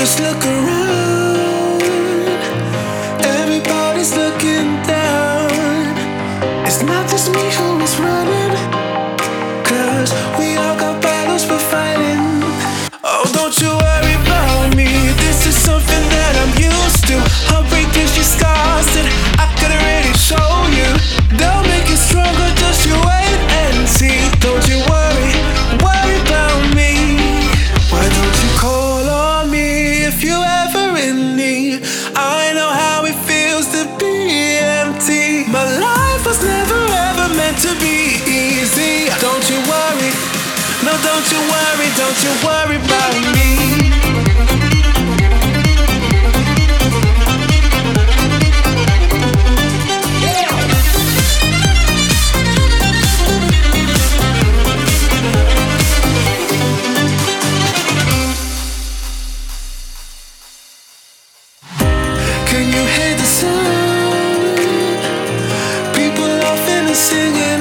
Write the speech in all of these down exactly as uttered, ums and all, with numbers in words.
Just look around, everybody's looking down. It's not just me who is running, 'cause we all got battles we're fighting. Oh, don't you worry about me, this is something that I'm used to. Heartbreak gives you scars that I could already show you. They'll make you stronger, just you wait and see. Don't you worry, worry about me. Why don't you call on me if you ever in need? I know how it feels to be empty. My life was never ever meant to be easy. Don't you worry, no, don't you worry, don't you worry about me. Can you hear the sound? People laughing and singing.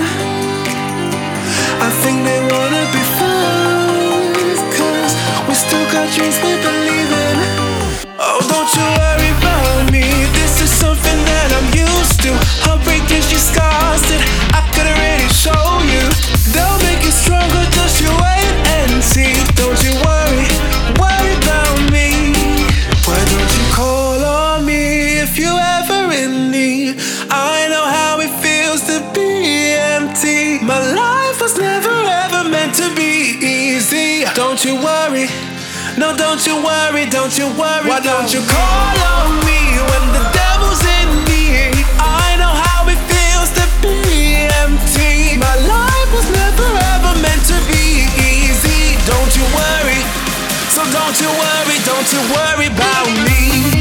I think they wanna be found, 'cause we still got dreams we believe in. Oh, don't you worry about me, this is something that I'm used to. Heartbreak gives you scars that I could already show you. They'll make you stronger, just you wait and see. Don't you worry, worry about me. Why don't you call on me if you ever in need? I know how it feels to be empty. My life was never ever meant to be easy. Don't you worry, no, don't you worry, don't you worry. Why don't you call on me when the devil's in me? I know how it feels to be empty. My life was never ever meant to be easy. Don't you worry, so don't you worry, don't you worry about me.